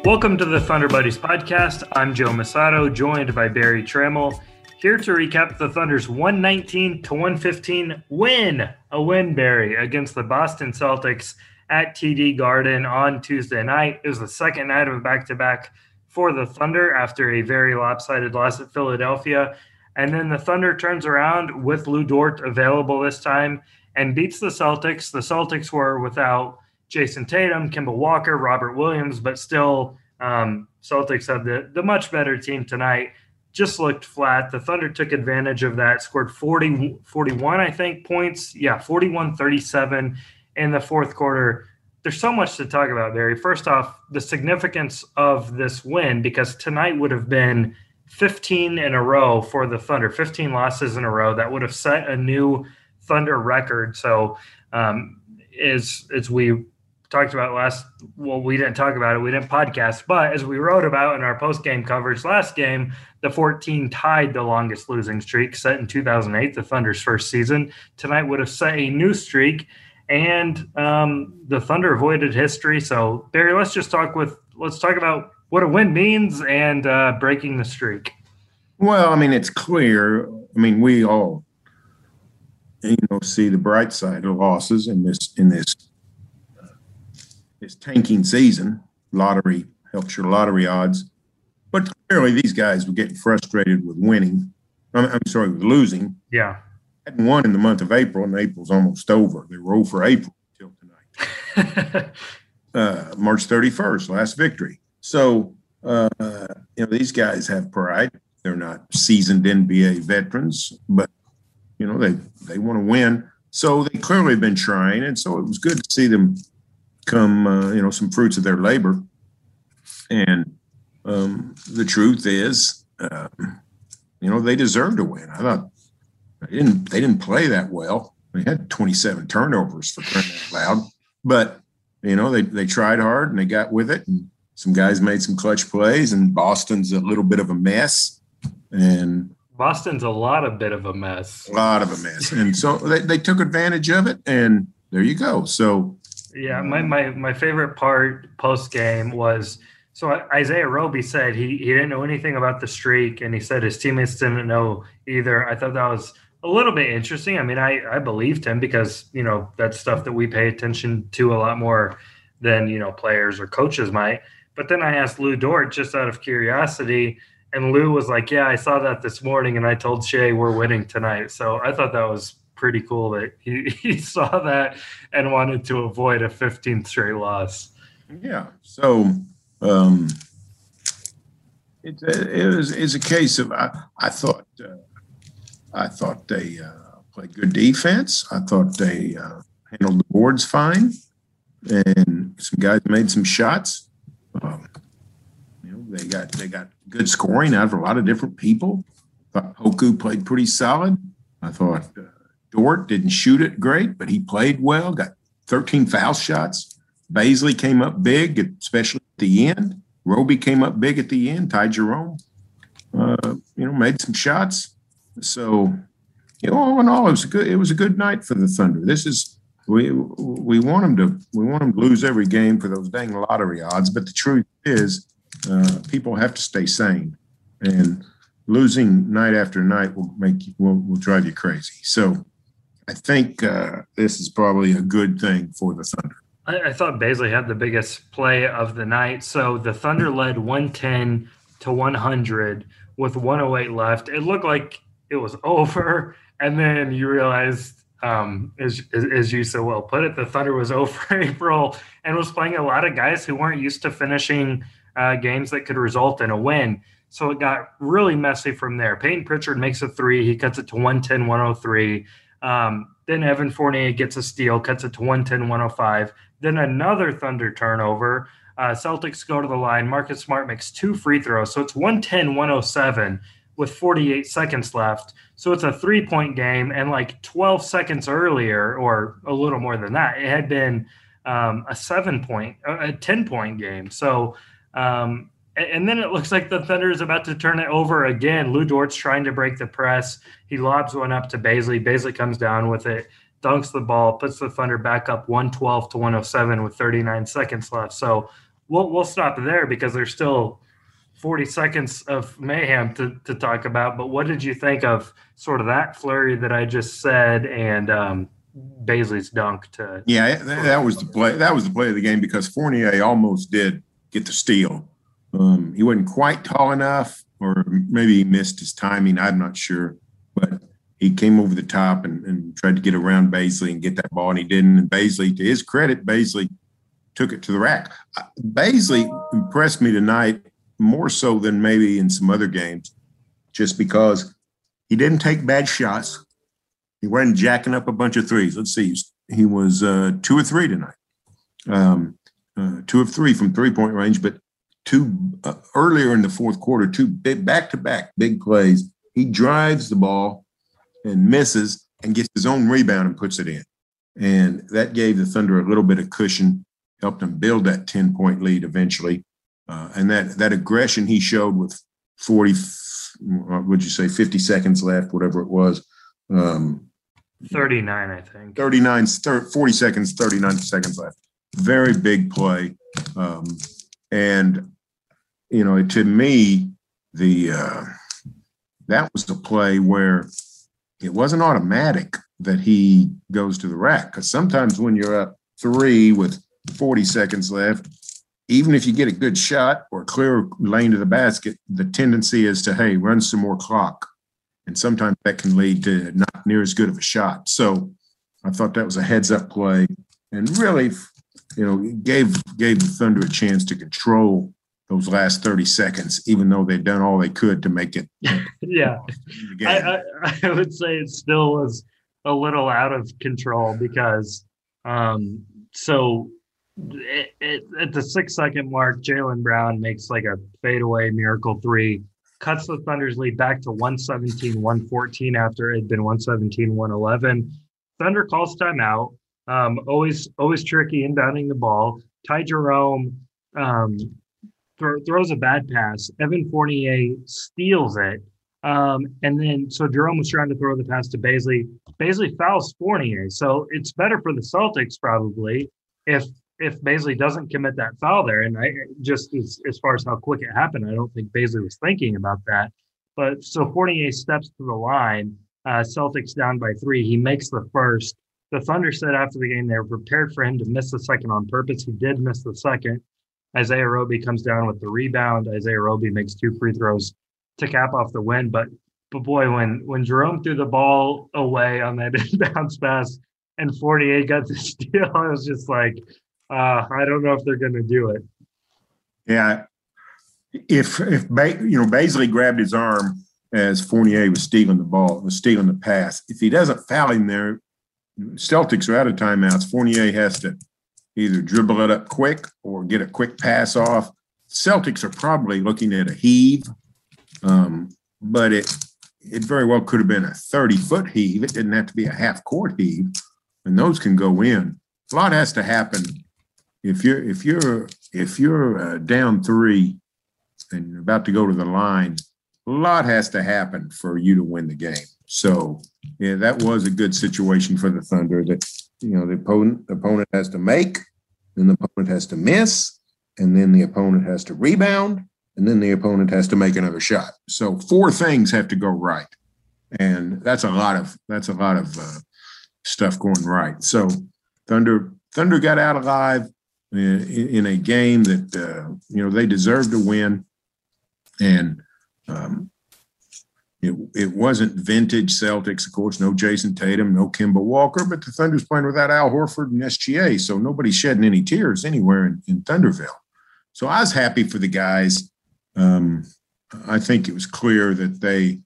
Welcome to the Thunder Buddies podcast. I'm Joe Masato, joined by Barry Trammell, here to recap the Thunder's 119-115 win. A win, Barry, against the Boston Celtics at TD Garden on Tuesday night. It was the second night of a back-to-back for the Thunder after a very lopsided loss at Philadelphia. And then the Thunder turns around with Lu Dort available this time and beats the Celtics. The Celtics were without Jason Tatum, Kemba Walker, Robert Williams, but still Celtics had the much better team tonight. Just looked flat. The Thunder took advantage of that, scored 41, I think, points. Yeah, 41-37 in the fourth quarter. There's so much to talk about, Barry. First off, the significance of this win, because tonight would have been 15 in a row for the Thunder, 15 losses in a row. That would have set a new Thunder record. So as we talked about we didn't talk about it, we didn't podcast, but as we wrote about in our post-game coverage last game, the 14 tied the longest losing streak set in 2008, the Thunder's first season. Tonight would have set a new streak, and the Thunder avoided history. So, Barry, let's talk about what a win means and breaking the streak. Well, I mean, it's clear. I mean, we all, see the bright side of losses in this tanking season. Lottery helps your lottery odds, but clearly these guys were getting frustrated with winning. With losing. Yeah, hadn't won in the month of April, and April's almost over. They were 0 for April until tonight. March 31st, last victory. So, these guys have pride. They're not seasoned NBA veterans, but, they want to win. So they clearly have been trying, and so it was good to see them come, some fruits of their labor. And the truth is, they deserve to win. I thought they didn't play that well. They had 27 turnovers for crying out loud, but they tried hard and they got with it. And some guys made some clutch plays. And Boston's a little bit of a mess. And Boston's a lot of a mess. And so they took advantage of it. And there you go. So. Yeah, my favorite part post-game was, so Isaiah Roby said he didn't know anything about the streak, and he said his teammates didn't know either. I thought that was a little bit interesting. I mean, I believed him because, that's stuff that we pay attention to a lot more than, players or coaches might. But then I asked Lu Dort just out of curiosity, and Lou was like, yeah, I saw that this morning, and I told Shea we're winning tonight. So I thought that was pretty cool that he saw that and wanted to avoid a 15th straight loss. Yeah. So it's a case of I thought they played good defense. I thought they handled the boards fine, and some guys made some shots. They got good scoring out of a lot of different people. I thought Poku played pretty solid. I thought Dort didn't shoot it great, but he played well, got 13 foul shots. Bazley came up big, especially at the end. Roby came up big at the end. Ty Jerome, made some shots. So, all in all, it was a good night for the Thunder. This is we want them to lose every game for those dang lottery odds. But the truth is, people have to stay sane, and losing night after night will drive you crazy. So. I think this is probably a good thing for the Thunder. I thought Bazley had the biggest play of the night. So the Thunder led 110-100 with 108 left. It looked like it was over, and then you realized, as you so well put it, the Thunder was over April and was playing a lot of guys who weren't used to finishing games that could result in a win. So it got really messy from there. Peyton Pritchard makes a three. He cuts it to 110-103. Then Evan Fournier gets a steal, cuts it to 110-105. Then another Thunder turnover. Celtics go to the line. Marcus Smart makes 2 free throws. So it's 110-107 with 48 seconds left. So it's a 3-point game. And like 12 seconds earlier, or a little more than that, it had been a 10-point game. So, and then it looks like the Thunder is about to turn it over again. Lu Dort's trying to break the press. He lobs one up to Bazley. Bazley comes down with it, dunks the ball, puts the Thunder back up 112-107 with 39 seconds left. So we'll stop there because there's still 40 seconds of mayhem to talk about. But what did you think of sort of that flurry that I just said and Baisley's dunk to? Yeah, that was the play. That was the play of the game because Fournier almost did get the steal. He wasn't quite tall enough, or maybe he missed his timing. I'm not sure, but he came over the top and tried to get around Baisley and get that ball, and he didn't. And Baisley, to his credit, Baisley took it to the rack. Baisley impressed me tonight more so than maybe in some other games, just because he didn't take bad shots. He wasn't jacking up a bunch of threes. Let's see, he was 2 of 3 tonight, 2 of 3 from three-point range, but earlier in the fourth quarter, 2 big back-to-back big plays. He drives the ball and misses and gets his own rebound and puts it in. And that gave the Thunder a little bit of cushion, helped them build that 10-point lead eventually. And that aggression he showed with 40, would you say 50 seconds left, whatever it was. 39, I think. 40 seconds, 39 seconds left. Very big play. And, to me, that was the play where it wasn't automatic that he goes to the rack. Because sometimes when you're up 3 with 40 seconds left, even if you get a good shot or a clear lane to the basket, the tendency is to, hey, run some more clock. And sometimes that can lead to not near as good of a shot. So I thought that was a heads-up play and really, gave the Thunder a chance to control those last 30 seconds, even though they'd done all they could to make it. Yeah. I would say it still was a little out of control because so at the 6-second mark, Jaylen Brown makes like a fadeaway miracle 3, cuts the Thunder's lead back to 117-114 after it had been 117-111. Thunder calls timeout. Always tricky inbounding the ball. Ty Jerome throws a bad pass. Evan Fournier steals it. And then, so Jerome was trying to throw the pass to Baisley. Baisley fouls Fournier. So it's better for the Celtics probably if Baisley doesn't commit that foul there. And I just, as far as how quick it happened, I don't think Baisley was thinking about that. But so Fournier steps to the line. Celtics down by 3. He makes the first. The Thunder said after the game they were prepared for him to miss the second on purpose. He did miss the second. Isaiah Roby comes down with the rebound. Isaiah Roby makes 2 free throws to cap off the win. But boy, when Jerome threw the ball away on that inbounds pass and Fournier got the steal, I was just like, I don't know if they're going to do it. Yeah, if Baisley grabbed his arm as Fournier was stealing the pass. If he doesn't foul him there, Celtics are out of timeouts. Fournier has to either dribble it up quick or get a quick pass off. Celtics are probably looking at a heave, but it very well could have been a 30-foot heave. It didn't have to be a half-court heave, and those can go in. A lot has to happen if you're down 3 and you're about to go to the line. A lot has to happen for you to win the game. So, yeah, that was a good situation for the Thunder that, the opponent has to make, then the opponent has to miss, and then the opponent has to rebound, and then the opponent has to make another shot. So 4 things have to go right. And that's a lot of stuff going right. So Thunder got out alive in a game that, they deserved to win. And, it wasn't vintage Celtics, of course, no Jason Tatum, no Kemba Walker, but the Thunder's playing without Al Horford and SGA, so nobody's shedding any tears anywhere in Thunderville. So I was happy for the guys. I think it was clear that they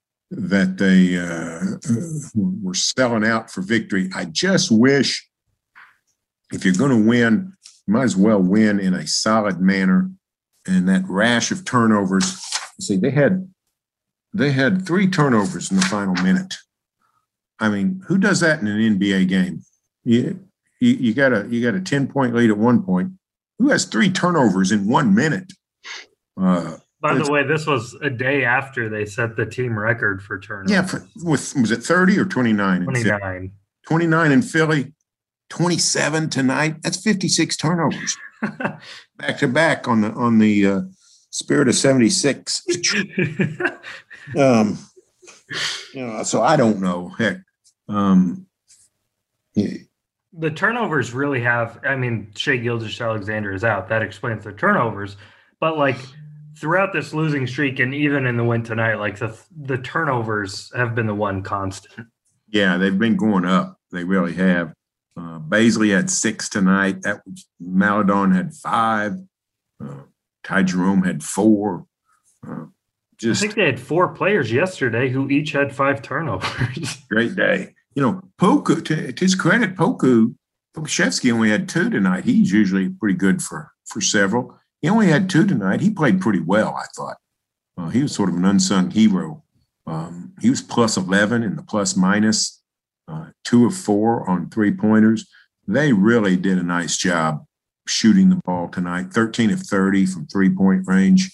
were selling out for victory. I just wish if you're going to win, you might as well win in a solid manner. And that rash of turnovers, see, they had 3 turnovers in the final minute. I mean, who does that in an NBA game? You got a 10-point lead at one point. Who has 3 turnovers in 1 minute? By the way, this was a day after they set the team record for turnovers. Yeah, was it 30 or 29? 29. 29 in Philly. 27 tonight. That's 56 turnovers back to back on the Spirit of 76. So I don't know. Heck, the turnovers really have. I mean, Shai Gilgeous-Alexander is out. That explains the turnovers. But like throughout this losing streak, and even in the win tonight, like the turnovers have been the one constant. Yeah, they've been going up. They really have. Baisley had 6 tonight. That was Maledon had 5. Ty Jerome had 4. I think they had 4 players yesterday who each had 5 turnovers. Great day. Poku, to his credit, Pokusevski only had 2 tonight. He's usually pretty good for several. He only had 2 tonight. He played pretty well, I thought. He was sort of an unsung hero. He was plus 11 in the plus minus, 2 of 4 on 3-pointers. They really did a nice job shooting the ball tonight, 13 of 30 from 3-point range.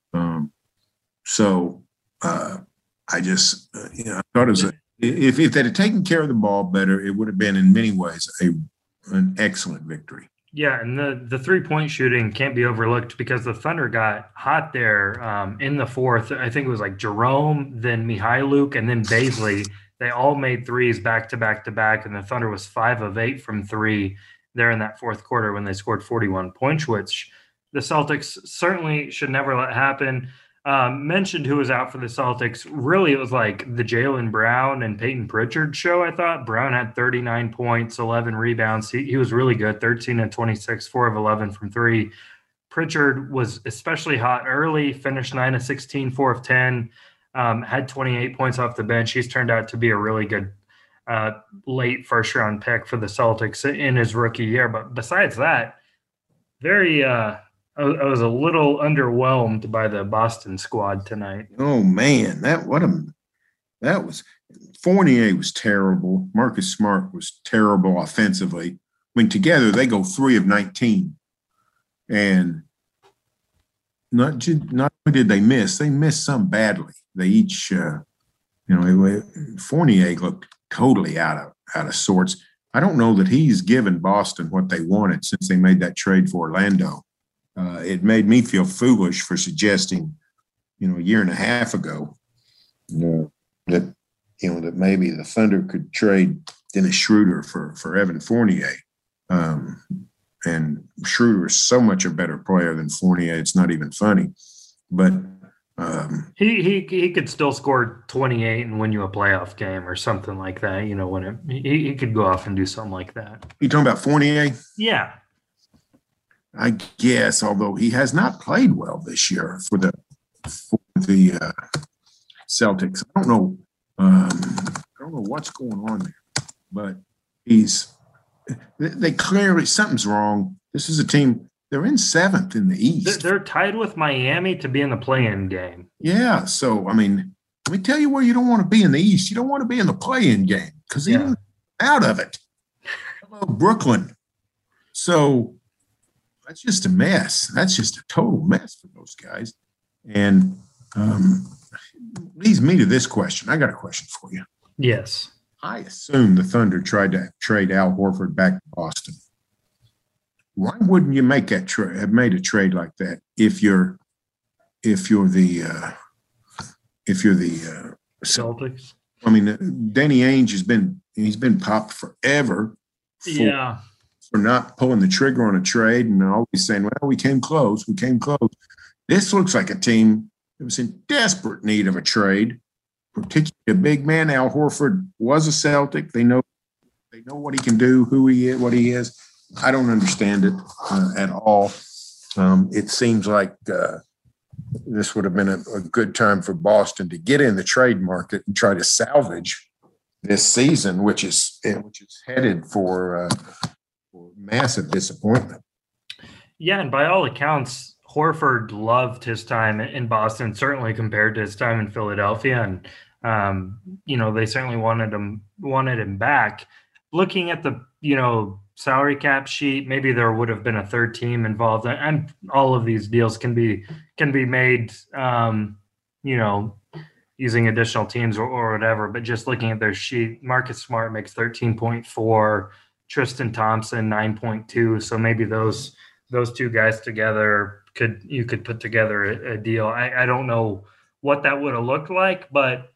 I just, I thought it was if they'd have taken care of the ball better, it would have been in many ways an excellent victory. Yeah, and the 3-point shooting can't be overlooked because the Thunder got hot there in the fourth. I think it was like Jerome, then Mihailuk, and then Baisley. They all made threes back to back to back, and the Thunder was 5 of 8 from 3 there in that fourth quarter when they scored 41 points, which the Celtics certainly should never let happen. Mentioned who was out for the Celtics. Really, it was like the Jaylen Brown and Peyton Pritchard show, I thought. Brown had 39 points, 11 rebounds. He was really good, 13 and 26, 4 of 11 from 3. Pritchard was especially hot early, finished 9 of 16, 4 of 10, had 28 points off the bench. He's turned out to be a really good late first-round pick for the Celtics in his rookie year. But besides that, I was a little underwhelmed by the Boston squad tonight. Oh man, that was Fournier was terrible. Marcus Smart was terrible offensively. I mean, together they go 3 of 19, and not only did they missed some badly. They each, Fournier looked totally out of sorts. I don't know that he's given Boston what they wanted since they made that trade for Orlando. It made me feel foolish for suggesting, a year and a half ago, that maybe the Thunder could trade Dennis Schroeder for Evan Fournier. And Schroeder is so much a better player than Fournier. It's not even funny. But he could still score 28 and win you a playoff game or something like that. He could go off and do something like that. You talking about Fournier? Yeah. I guess, although he has not played well this year for the Celtics. I don't know what's going on there, but they clearly something's wrong. This is a team. They're in 7th in the East. They're tied with Miami to be in the play-in game. Yeah. So I mean, let me tell you where you don't want to be in the East. You don't want to be in the play-in game because even out of it. Hello, Brooklyn. So. That's just a mess. That's just a total mess for those guys. And leads me to this question. I got a question for you. Yes. I assume the Thunder tried to trade Al Horford back to Boston. Why wouldn't you make that have made a trade like that if you're the Celtics? I mean, Danny Ainge he's been popped forever. For not pulling the trigger on a trade and always saying, well, we came close. This looks like a team that was in desperate need of a trade, particularly a big man. Al Horford was a Celtic. They know what he can do, who he is, what he is. I don't understand it at all. It seems like this would have been a good time for Boston to get in the trade market and try to salvage this season, which is headed for massive disappointment. Yeah, and by all accounts, Horford loved his time in Boston, certainly compared to his time in Philadelphia, and they certainly wanted him back. Looking at the salary cap sheet, maybe there would have been a third team involved, and all of these deals can be made, using additional teams or whatever. But just looking at their sheet, Marcus Smart makes 13.4. Tristan Thompson, 9.2. So maybe those two guys together you could put together a deal. I don't know what that would have looked like, but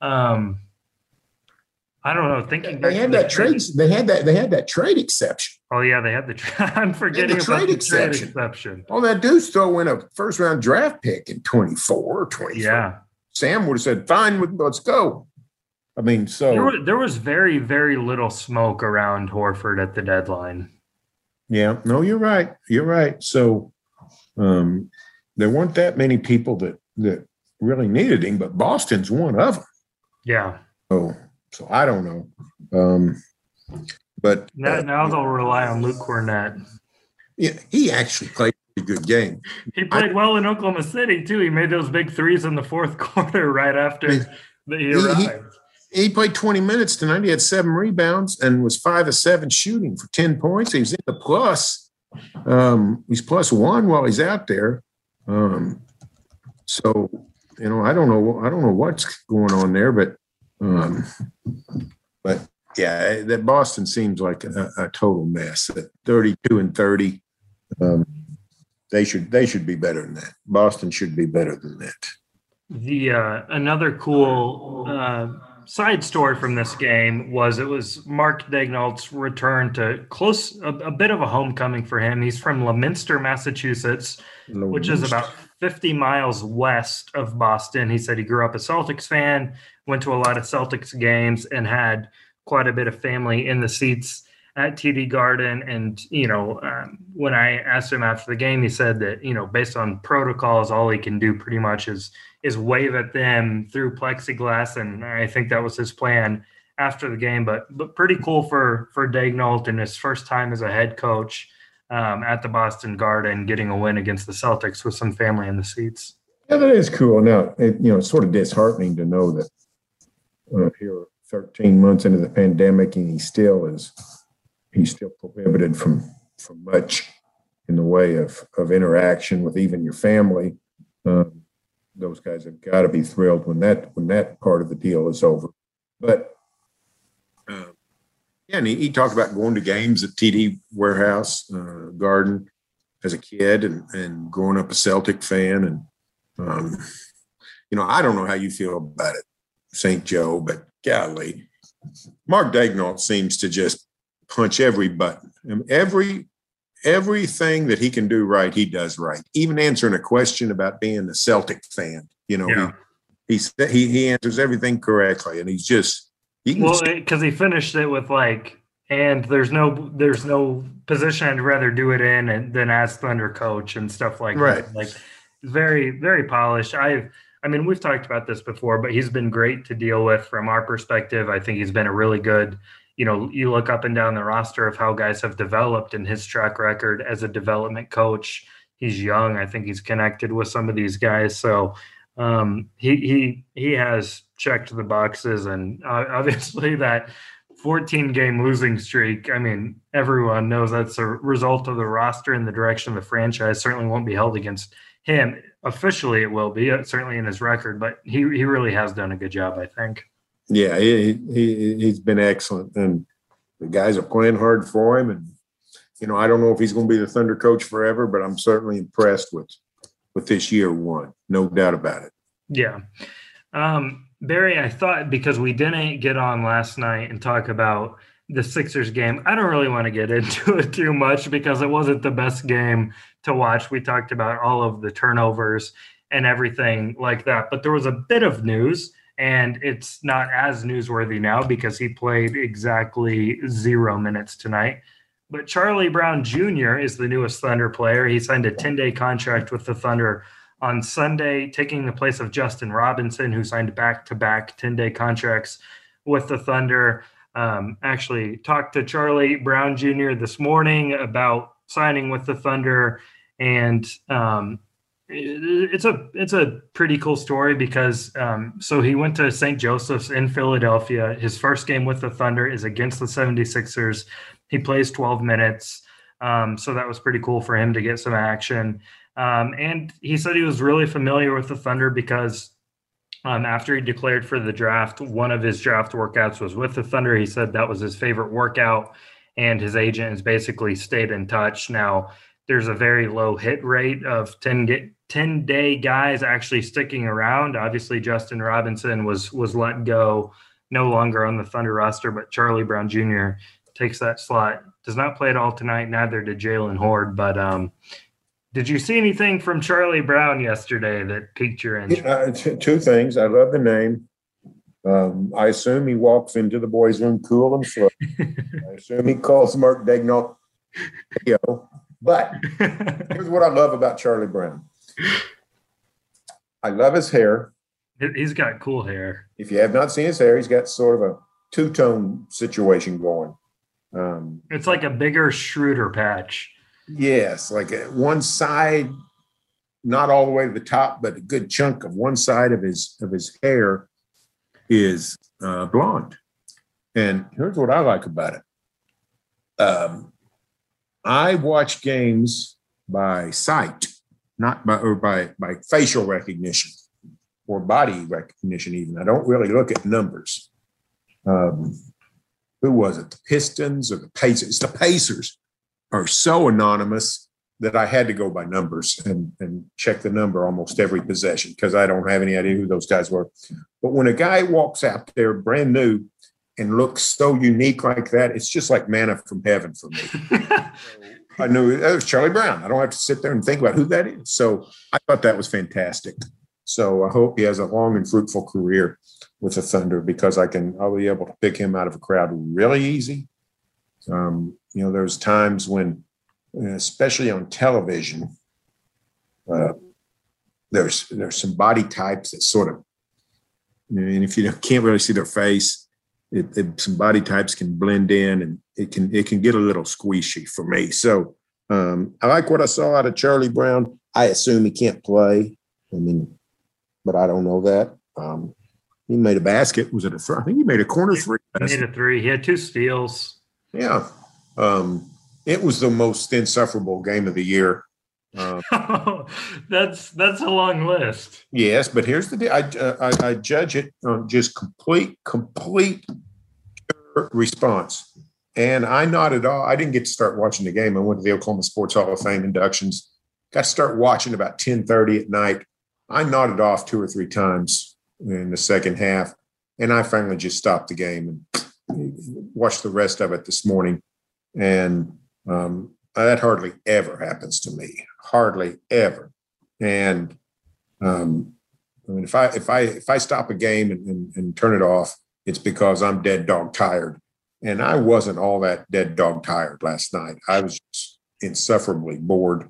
I don't know. Thinking they had that trade. They had that trade exception. Oh yeah, they had I'm forgetting about the trade exception. All that dude's throw in a first round draft pick in 24 or 25. Yeah, Sam would have said, "Fine, let's go." I mean, so there was very, very little smoke around Horford at the deadline. Yeah, no, you're right. You're right. So there weren't that many people that really needed him, but Boston's one of them. Yeah. So I don't know. But now they'll rely on Luke Cornett. Yeah, he actually played a good game. He played well in Oklahoma City too. He made those big threes in the fourth quarter right after he arrived. He played 20 minutes tonight. He had 7 rebounds and was 5 of 7 shooting for 10 points. He was in the plus. He's +1 while he's out there. So I don't know what's going on there, but yeah, that Boston seems like a total mess. At 32-30, they should be better than that. Boston should be better than that. The another cool side story from this game was Mark Daigneault's return to a bit of a homecoming for him. He's from Leominster, Massachusetts, which is about 50 miles west of Boston. He said he grew up a Celtics fan, went to a lot of Celtics games, and had quite a bit of family in the seats at TD Garden. And, when I asked him after the game, he said that, based on protocols, all he can do pretty much is wave at them through plexiglass. And I think that was his plan after the game, but pretty cool for Daigneault in his first time as a head coach at the Boston Garden, getting a win against the Celtics with some family in the seats. Yeah, that is cool. Now, it's sort of disheartening to know that here 13 months into the pandemic, and he's still prohibited from much in the way of interaction with even your family. Those guys have got to be thrilled when that part of the deal is over. But and he talked about going to games at TD Warehouse Garden as a kid and growing up a Celtic fan. And I don't know how you feel about it, St. Joe, but golly, Mark Daigneault seems to just punch every button. And everything that he can do right, he does right. Even answering a question about being a Celtic fan, he answers everything correctly, and he's just because he finished it with and there's no position I'd rather do it in than as Thunder coach and stuff like right. that. Very, very polished. We've talked about this before, but he's been great to deal with from our perspective. I think he's been a really good, you look up and down the roster of how guys have developed in his track record as a development coach. He's young. I think he's connected with some of these guys. So he has checked the boxes, and obviously that 14-game losing streak, everyone knows that's a result of the roster and the direction of the franchise. Certainly won't be held against him. Officially, it will be, certainly in his record, but he really has done a good job, I think. Yeah, he's been excellent, and the guys are playing hard for him. And, I don't know if he's going to be the Thunder coach forever, but I'm certainly impressed with this year one. No doubt about it. Yeah. Barry, I thought because we didn't get on last night and talk about the Sixers game, I don't really want to get into it too much because it wasn't the best game to watch. We talked about all of the turnovers and everything like that, but there was a bit of news, and it's not as newsworthy now because he played exactly 0 minutes tonight. But Charlie Brown Jr. is the newest Thunder player. He signed a 10-day contract with the Thunder on Sunday, taking the place of Justin Robinson, who signed back-to-back 10-day contracts with the Thunder. Actually talked to Charlie Brown Jr. this morning about signing with the Thunder, and it's a pretty cool story because so he went to St. Joseph's in Philadelphia. His first game with the Thunder is against the 76ers. He plays 12 minutes, so that was pretty cool for him to get some action. And he said he was really familiar with the Thunder because after he declared for the draft, one of his draft workouts was with the Thunder. He said that was his favorite workout. and his agent has basically stayed in touch. Now, there's a very low hit rate of 10-day guys actually sticking around. Obviously, Justin Robinson was let go, no longer on the Thunder roster, but Charlie Brown Jr. takes that slot. Does not play at all tonight, neither did Jalen Horde. But did you see anything from Charlie Brown yesterday that piqued your interest? Two things. I love the name. I assume he walks into the boys' room cool and slow. I assume he calls Mark Daigneault. But here's what I love about Charlie Brown. I love his hair. He's got cool hair. If you have not seen his hair, he's got sort of a two-tone situation going. It's like a bigger Schroeder patch. Yes, like one side, not all the way to the top, but a good chunk of one side of his hair is blonde. And here's what I like about it. I watch games by sight, not by facial recognition or body recognition even. I don't really look at numbers. Who was it? The Pistons or the Pacers? The Pacers are so anonymous that I had to go by numbers and check the number almost every possession because I don't have any idea who those guys were. But when a guy walks out there brand new and looks so unique like that, it's just like manna from heaven for me. I knew it was Charlie Brown. I don't have to sit there and think about who that is. So I thought that was fantastic. So I hope he has a long and fruitful career with the Thunder because I'll be able to pick him out of a crowd really easy. There's times when, especially on television, there's some body types that sort of, and if you can't really see their face, some body types can blend in and it can get a little squishy for me. So I like what I saw out of Charlie Brown. I assume he can't play. But I don't know that. He made a basket. Was it a three? I think he made a corner three. He made a three. He had 2 steals. Yeah. It was the most insufferable game of the year. That's a long list. Yes, but here's the deal. I judge it on just complete response. And I nodded off. I didn't get to start watching the game. I went to the Oklahoma Sports Hall of Fame inductions. Got to start watching about 10:30 at night. I nodded off 2 or 3 times in the second half, and I finally just stopped the game and watched the rest of it this morning. And that hardly ever happens to me. Hardly ever. And if I stop a game and turn it off, it's because I'm dead dog tired. And I wasn't all that dead dog tired last night. I was just insufferably bored.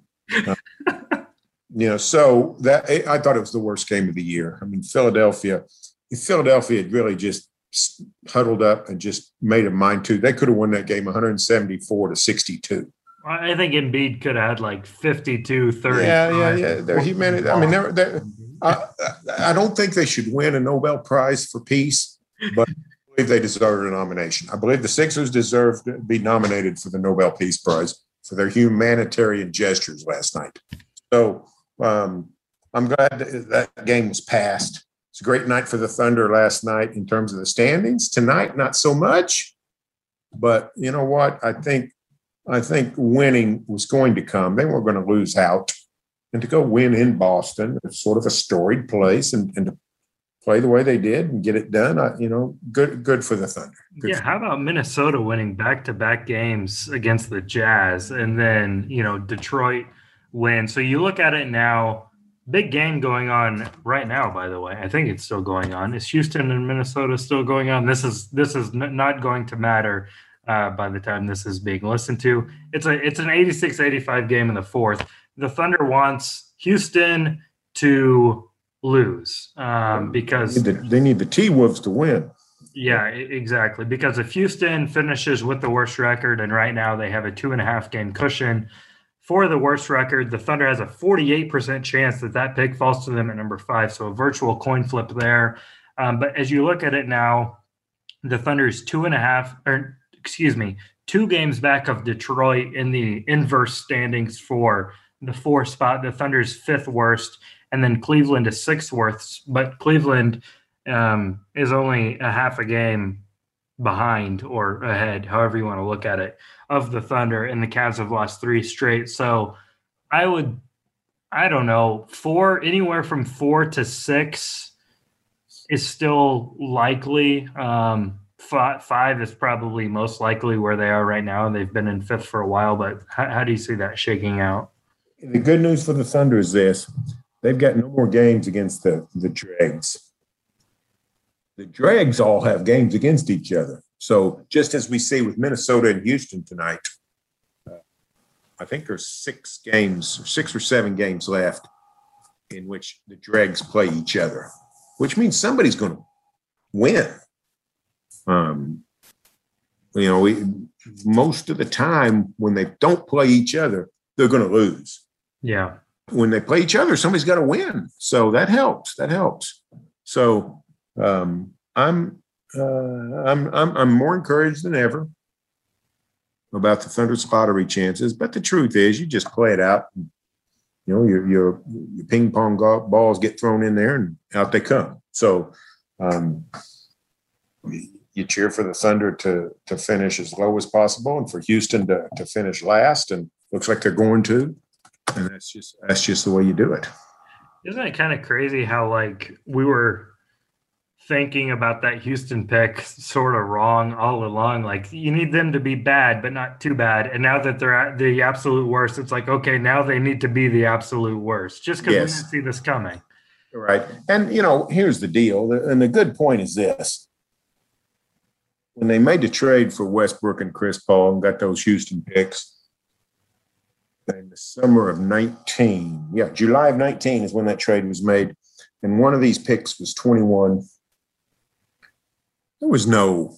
So that I thought it was the worst game of the year. I mean, Philadelphia had really just huddled up and just made a mind to. They could have won that game 174-62. I think Embiid could have had like 52, 30. Yeah. Their humanity. I mean, I don't think they should win a Nobel Prize for peace, but I believe they deserve a nomination. I believe the Sixers deserve to be nominated for the Nobel Peace Prize for their humanitarian gestures last night. So I'm glad that game was passed. It's a great night for the Thunder last night in terms of the standings. Tonight, not so much. But you know what? I think winning was going to come. They weren't going to lose out. And to go win in Boston, it's sort of a storied place, and to play the way they did and get it done, good for the Thunder. How about Minnesota winning back-to-back games against the Jazz, and then, Detroit win. So you look at it now, big game going on right now, by the way. I think it's still going on. Is Houston and Minnesota still going on? This is not going to matter by the time this is being listened to. It's an 86-85 game in the fourth. The Thunder wants Houston to lose because they need the T-Wolves to win. Yeah, exactly. Because if Houston finishes with the worst record, and right now they have a 2.5 game cushion for the worst record, the Thunder has a 48% chance that pick falls to them at number 5. So a virtual coin flip there. But as you look at it now, the Thunder's 2 games back of Detroit in the inverse standings for the 4th spot. The Thunder's 5th worst, and then Cleveland is 6th worst. But Cleveland is only a half a game behind or ahead, however you want to look at it, of the Thunder, and the Cavs have lost 3 straight. So I don't know, anywhere from 4 to 6 is still likely. Five is probably most likely where they are right now, and they've been in fifth for a while. But how do you see that shaking out? The good news for the Thunder is this: they've got no more games against the Dregs. The Dregs all have games against each other. So just as we see with Minnesota and Houston tonight, I think there's 6 or 7 games left in which the Dregs play each other, which means somebody's going to win. Most of the time when they don't play each other, they're going to lose. Yeah. When they play each other, somebody's got to win. So that helps. So I'm more encouraged than ever about the Thunder's lottery chances. But the truth is, you just play it out. Your ping pong balls get thrown in there, and out they come. So you cheer for the Thunder to finish as low as possible, and for Houston to finish last. And looks like they're going to. And that's just the way you do it. Isn't it kind of crazy how we were thinking about that Houston pick sort of wrong all along? Like, you need them to be bad, but not too bad. And now that they're at the absolute worst, it's like, okay, now they need to be the absolute worst, just because we didn't see this coming. Right. And, here's the deal. And the good point is this. When they made the trade for Westbrook and Chris Paul and got those Houston picks, in the summer of 19, July of 19 is when that trade was made. And one of these picks was 21. There was no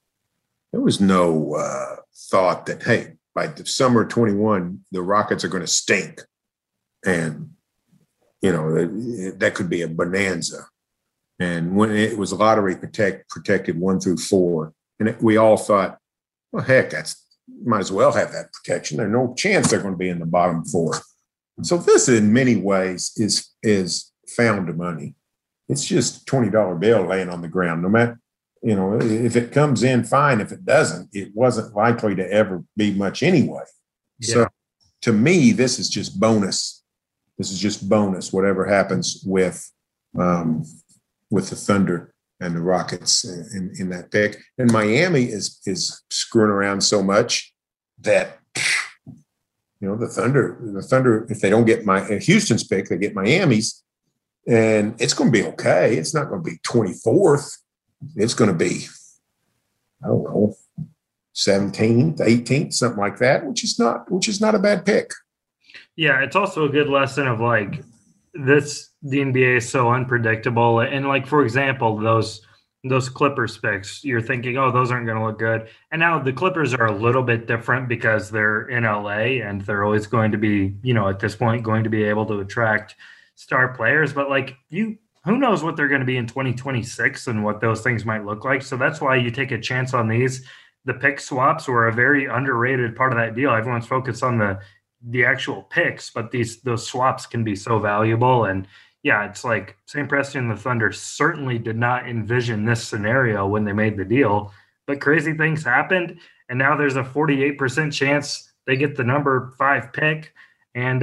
thought that, hey, by the summer of 21, the Rockets are going to stink. And, that could be a bonanza. And when it was lottery protected 1 through 4, and we all thought, well, heck, might as well have that protection. There's no chance they're going to be in the bottom 4. So this, in many ways, is found money. It's just $20 bill laying on the ground. No matter, if it comes in, fine. If it doesn't, it wasn't likely to ever be much anyway. Yeah. So to me, this is just bonus. Whatever happens with the Thunder and the Rockets in that pick. And Miami is screwing around so much that, the Thunder, if they don't get Houston's pick, they get Miami's, and it's going to be okay. It's not going to be 24th. It's going to be, I don't know, 17th, 18th, something like that, which is not a bad pick. Yeah, it's also a good lesson of the NBA is so unpredictable. And for example, those Clippers picks, you're thinking, oh, those aren't going to look good. And now the Clippers are a little bit different because they're in LA and they're always going to be, at this point, going to be able to attract star players. But who knows what they're going to be in 2026 and what those things might look like. So that's why you take a chance on these. The pick swaps were a very underrated part of that deal. Everyone's focused on the actual picks, but those swaps can be so valuable. And yeah, it's like St. Preston and the Thunder certainly did not envision this scenario when they made the deal, but crazy things happened. And now there's a 48% chance they get the number 5 pick and,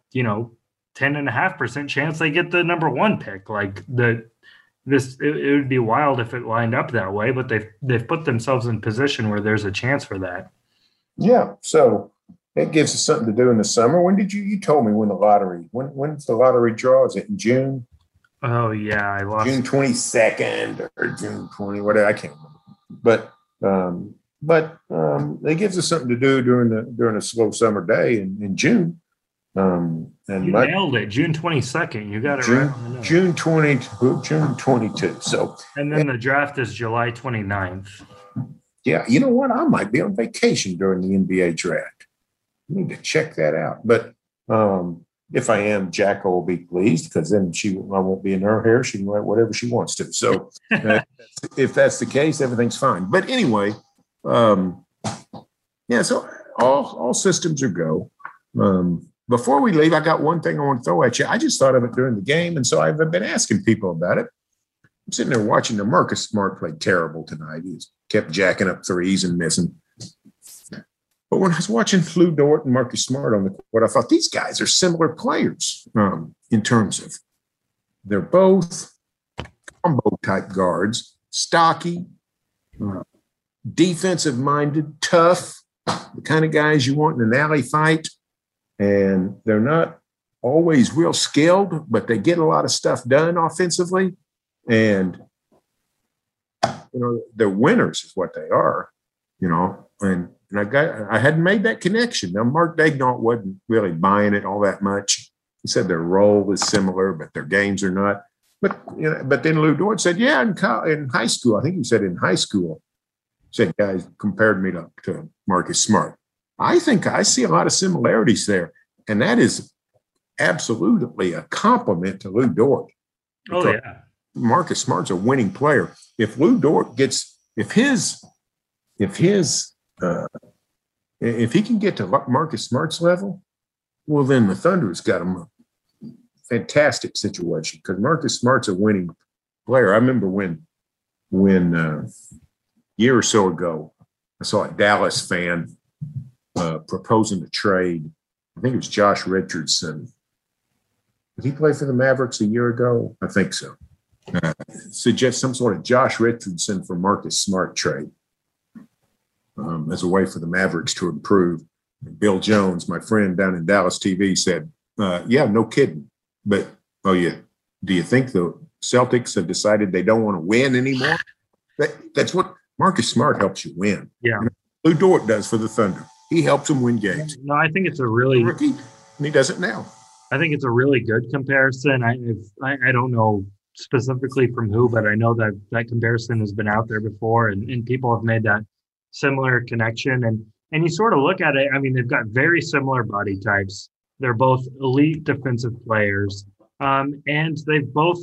10.5% chance they get the number 1 pick. It would be wild if it lined up that way, but they've put themselves in position where there's a chance for that. Yeah. So it gives us something to do in the summer. When did you told me when when's the lottery draw? Is it in June? Oh yeah, I lost June 22nd or June 20, whatever, I can't remember. But it gives us something to do during a slow summer day in June. And you nailed it. June 22nd. You got it right. June 22. So and then the draft is July 29th. Yeah, you know what? I might be on vacation during the NBA draft. I need to check that out. But if I am, Jacko will be pleased because then I won't be in her hair. She can write whatever she wants to. So if that's the case, everything's fine. But anyway, so all systems are go. Before we leave, I got one thing I want to throw at you. I just thought of it during the game, and so I've been asking people about it. I'm sitting there watching the Marcus Smart play terrible tonight. He was kept jacking up threes and missing. But when I was watching Lou Dort and Marcus Smart on the court, I thought these guys are similar players in terms of they're both combo type guards, stocky, defensive minded, tough, the kind of guys you want in an alley fight. And they're not always real skilled, but they get a lot of stuff done offensively. And, they're winners is what they are, and I hadn't made that connection. Now, Mark Daigneault wasn't really buying it all that much. He said their role is similar, but their games are not. But then Lou Dort said, yeah, in high school, I think he said in high school, said guys compared me to Marcus Smart. I think I see a lot of similarities there, and that is absolutely a compliment to Lou Dort. Oh, yeah. Marcus Smart's a winning player. If Lou Dort if he can get to Marcus Smart's level, well, then the Thunder's got him a fantastic situation because Marcus Smart's a winning player. I remember when a year or so ago, I saw a Dallas fan proposing to trade. I think it was Josh Richardson. Did he play for the Mavericks a year ago? I think so. Suggest some sort of Josh Richardson for Marcus Smart trade as a way for the Mavericks to improve. Bill Jones, my friend down in Dallas TV, said, yeah, no kidding. But, do you think the Celtics have decided they don't want to win anymore? That's what Marcus Smart helps you win. Yeah. Lou Dort does for the Thunder. He helps them win games. No, I think it's a really rookie, and he does it now. I think it's a really good comparison. I don't know specifically from who, but I know that comparison has been out there before, and people have made that similar connection. And you sort of look at it. I mean, they've got very similar body types. They're both elite defensive players, and they've both,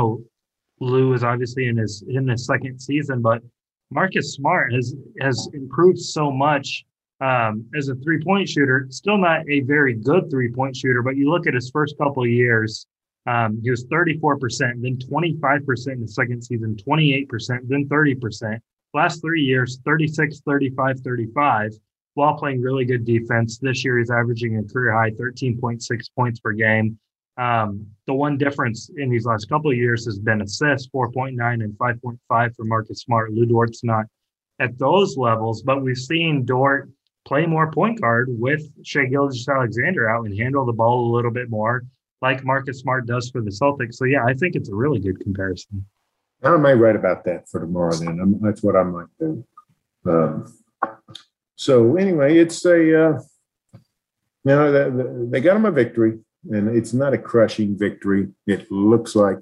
Lou is obviously in his second season, but Marcus Smart has improved so much as a three-point shooter. Still not a very good three-point shooter, but you look at his first couple of years. He was 34%, then 25% in the second season, 28%, then 30%. Last 3 years, 36, 35, 35, while playing really good defense. This year, he's averaging a career high 13.6 points per game. The one difference in these last couple of years has been assists, 4.9 and 5.5 for Marcus Smart. Lou Dort's not at those levels, but we've seen Dort play more point guard with Shai Gilgeous-Alexander out and handle the ball a little bit more, like Marcus Smart does for the Celtics. So, yeah, I think it's a really good comparison. I may write about that for tomorrow then. That's what I might do. So, anyway, it's they got him a victory, and it's not a crushing victory. It looks like,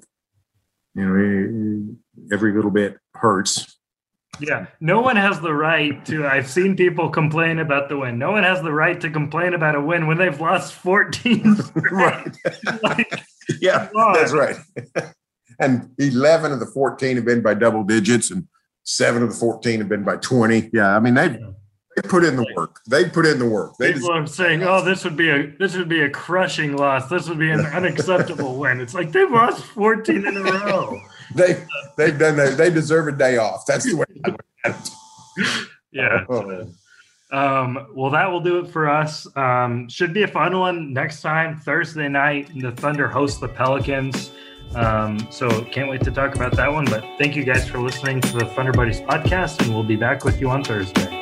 every little bit hurts. Yeah, no one has the right to – I've seen people complain about the win. No one has the right to complain about a win when they've lost 14. Right. Yeah, that's right. And 11 of the 14 have been by double digits, and 7 of the 14 have been by 20. Yeah, I mean, they put in the work. They put in the work. People are saying, "Oh, this would be a crushing loss. This would be an unacceptable win." It's like they've lost 14 in a row. They've done that. They deserve a day off. That's the way I look at it. Yeah. Well, that will do it for us. Should be a fun one next time, Thursday night. The Thunder host the Pelicans. So can't wait to talk about that one. But thank you guys for listening to the Thunder Buddies podcast, and we'll be back with you on Thursday.